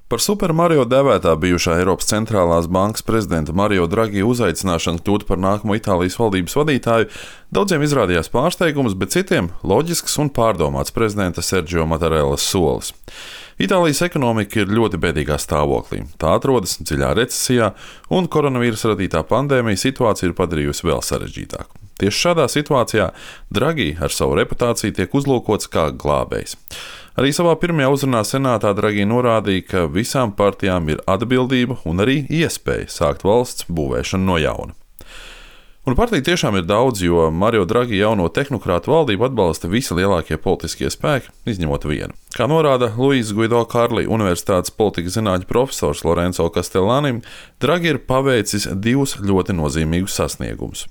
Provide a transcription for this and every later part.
Par Super Mario devētā bijušā Eiropas centrālās bankas prezidenta Mario Draghi uzaicināšanu kļūt par nākamo Itālijas valdības vadītāju daudziem izrādījās pārsteigums, bet citiem loģisks un pārdomāts prezidenta Sergio Mattarellas solis. Itālijas ekonomika ir ļoti bēdīgā stāvoklī. Tā atrodas dziļā recesijā, un koronavīrusa radītā pandēmija situāciju ir padarījusi vēl sarežģītāku. Tieši šādā situācijā Draghi ar savu reputāciju tiek uzlūkots kā glābējs. Arī savā pirmajā uzrunā senātā Draghi norādīja, ka visām partijām ir atbildība un arī iespēja sākt valsts būvēšanu no jauna. Un partiju tiešām ir daudz, jo Mario Draghi jauno tehnokrātu valdību atbalsta visi lielākie politiskie spēki, izņemot vienu. Kā norāda Luis Guido Carli universitātes politikas zinātņu profesors Lorenzo Castellani, Draghi ir paveicis divus ļoti nozīmīgus sasniegumus.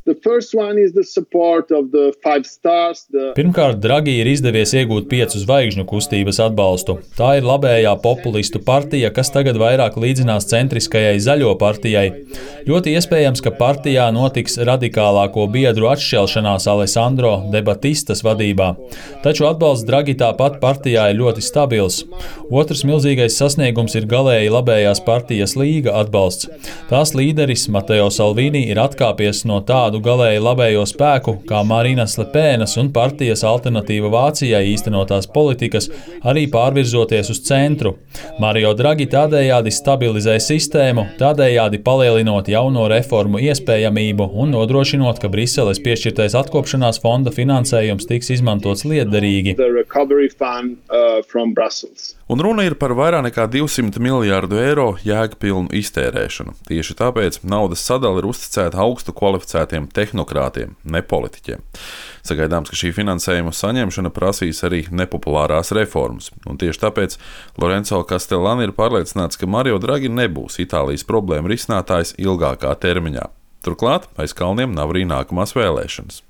Pirmkārt, Draghi ir izdevies iegūt 5 zvaigžņu kustības atbalstu. Tā ir labējā populistu partija, kas tagad vairāk līdzinās centriskajai zaļo partijai. Ļoti iespējams, ka partijā notiks radikālāko biedru atšķelšanās Alessandro de Batistas vadībā. Taču atbalsts Draghi tāpat partijā ir ļoti stabils. Otrs milzīgais sasniegums ir galēji labējās partijas Līga atbalsts. Tās līderis Matteo Salvini ir atkāpies no tādu galēji labējo spēku kā Marinas Le Penas un partijas Alternatīva Vācijai īstenotās politikas, arī pārvirzoties uz centru. Mario Draghi tādējādi stabilizē sistēmu, tādējādi palielinot jauno reformu iespējamību un nodrošinot, ka Briseles piešķirtais atkopšanās fonda finansējums tiks izmantots lietderīgi. Un runa ir par vairāk nekā 200 miljārdu eiro jēgpilnu iztērēšanu. Tieši tāpēc naudas sadale ir uzticēta augstu kvalificētiem tehnokrātiem, ne politiķiem. Sagaidāms, ka šī finansējuma saņemšana prasīs arī nepopulārās reformas. Un tieši tāpēc Lorenzo Castellani ir pārliecināts, ka Mario Draghi nebūs Itālijas problēmu risinātājs ilgākā termiņā. Turklāt aiz kalniem nav arī nākamās vēlēšanas.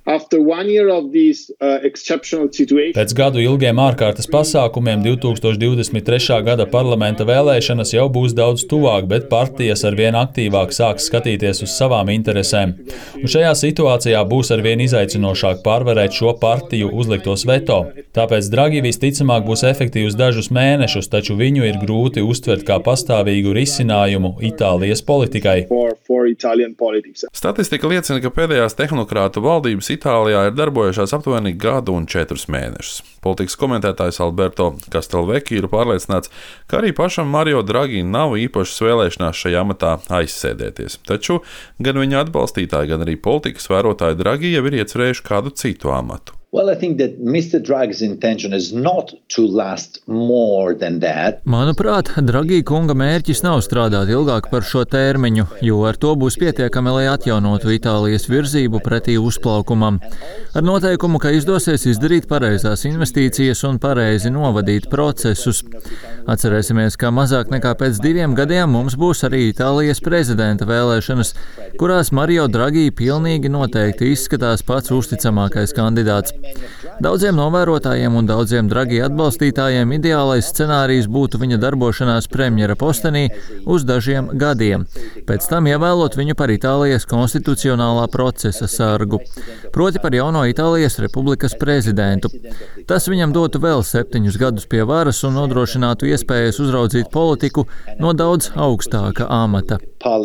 Pēc gadu ilgiem ārkārtas pasākumiem 2023. gada parlamenta vēlēšanas jau būs daudz tuvāk, bet partijas arvien aktīvāk sāks skatīties uz savām interesēm. Un šajā situācijā būs arvien izaicinošāk pārvarēt šo partiju uzliktos veto. Tāpēc Draghi visticamāk būs efektīvs dažus mēnešus, taču viņu ir grūti uztvert kā pastāvīgu risinājumu Itālijas politikai. Statistika liecina, ka pēdējās tehnokrātu valdības Itālijā ir darbojušās aptuveni gadu un 4 mēnešus. Politikas komentētājs Alberto Castelvecchi ir pārliecināts, ka arī pašam Mario Draghi nav īpašas vēlēšanās šajā amatā aizsēdēties. Taču gan viņa atbalstītāji, gan arī politikas vērotāji Draghi jau ir iecerējuši kādu citu amatu. Well, I think that Mr. Draghi's intention is not to last more than that. Manuprāt, Draghi kunga mērķis nav strādāt ilgāk par šo termiņu, jo ar to būs pietiekami, lai atjaunotu Itālijas virzību pretī uzplaukumam. Ar noteikumu, ka izdosies izdarīt pareizās investīcijas un pareizi novadīt procesus. Atcerēsimies, ka mazāk nekā pēc 2 gadiem mums būs arī Itālijas prezidenta vēlēšanas, kurās Mario Draghi pilnīgi noteikti izskatās pats uzticamākais kandidāts. Daudziem novērotājiem un daudziem Draghi atbalstītājiem ideālais scenārijs būtu viņa darbošanās premjera postenī uz dažiem gadiem, pēc tam ievēlot viņu par Itālijas konstitucionālā procesa sargu, proti par jauno Itālijas republikas prezidentu. Tas viņam dotu vēl 7 gadus pie varas un nodrošinātu iespējas uzraudzīt politiku no daudz augstāka amata.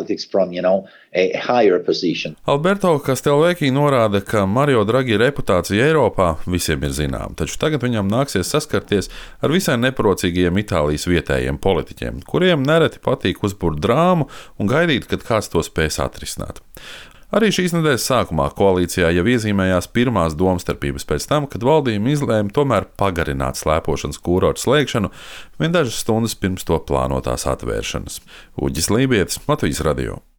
Alberto Castelvecchi norāda, ka Mario Draghi reputācija Eiropā visiem ir zināma, taču tagad viņam nāksies saskarties ar visai neprocīgiem Itālijas vietējiem politiķiem, kuriem nereti patīk uzburt drāmu un gaidīt, kad kāds to spēs atrisināt. Arī šīs nedēļas sākumā koalīcijā jau iezīmējās pirmās domstarpības pēc tam, kad valdība izlēma tomēr pagarināt slēpošanas kūrortu slēgšanu vien dažas stundas pirms to plānotās atvēršanas. Uģis Lībietis, Latvijas radio.